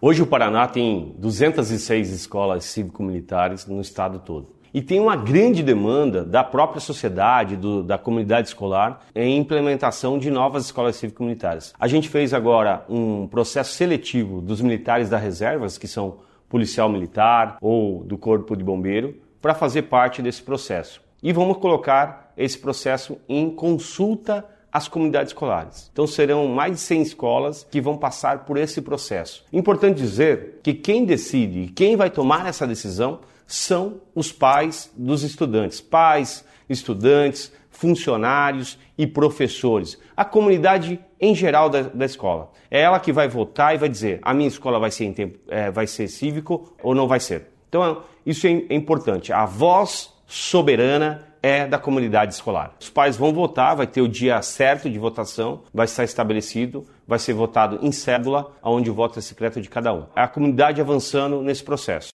Hoje o Paraná tem 206 escolas cívico-militares no estado todo. E tem uma grande demanda da própria sociedade, da comunidade escolar, em implementação de novas escolas cívico-militares. A gente fez agora um processo seletivo dos militares das reservas, que são policial militar ou do Corpo de Bombeiro, para fazer parte desse processo. E vamos colocar esse processo em consulta às comunidades escolares. Então serão mais de 100 escolas que vão passar por esse processo. Importante dizer que quem decide e quem vai tomar essa decisão são os pais dos estudantes. Pais, estudantes, funcionários e professores. A comunidade em geral da escola. É ela que vai votar e vai dizer: a minha escola vai ser cívico ou não vai ser. Então isso é importante. A voz soberana é da comunidade escolar. Os pais vão votar, vai ter o dia certo de votação, vai estar estabelecido, vai ser votado em cédula, onde o voto é secreto de cada um. É a comunidade avançando nesse processo.